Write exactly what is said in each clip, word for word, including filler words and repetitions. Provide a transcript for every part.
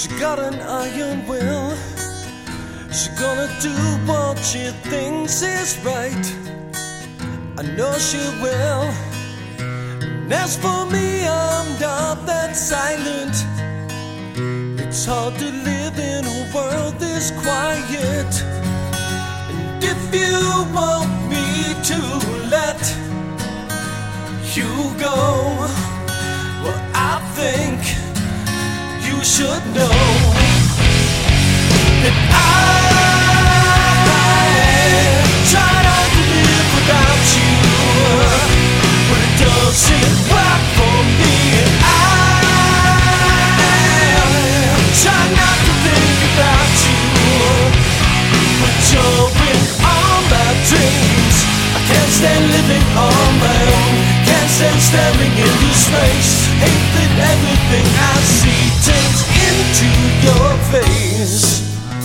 She got an iron will. She gonna do what she thinks is right. I know she will. And as for me, I'm not that silent. It's hard to live in a world this quiet. And if you want me to let you go, well, I think you should know that I try not to live without you, but it doesn't work for me. And I try not to think about you, but you're in all my dreams. I can't stand living on my own, can't stand staring into space. Hate that everything I see turns into your face.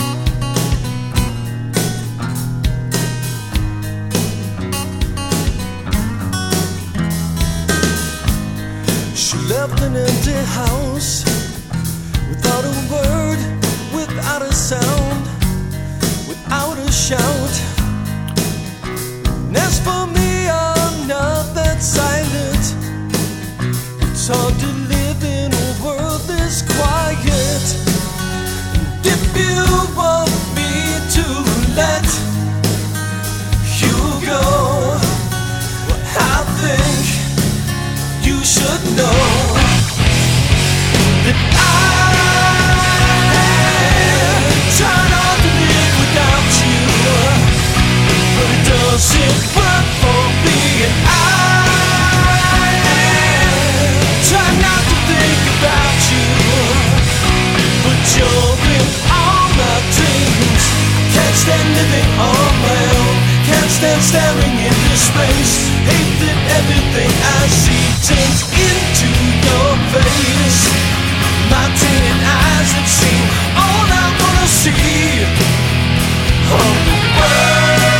She left an empty house without a word, without a sound, without a shout. And as for me, I'm not that silent. It's hard to live in a world this quiet. And if you want me to let you go, well, I think you should know that I try not to live without you, but it doesn't work for me. And I try not to think about you, but you're in all my dreams. Can't stand living on my own, can't stand staring into space. Hate that everything I see turns into your face. My tainted eyes have seen all I wanna see of the world.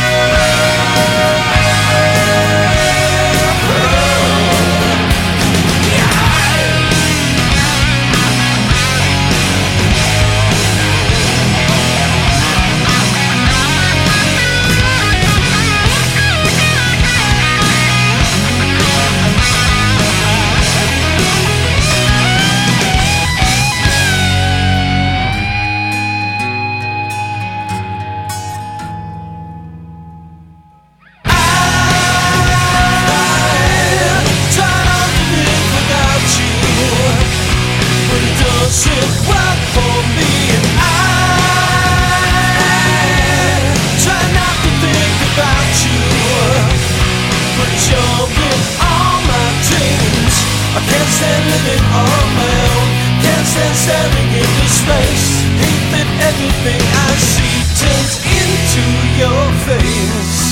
Living on my own, can't stand staring into space. Hate that everything I see turns into your face.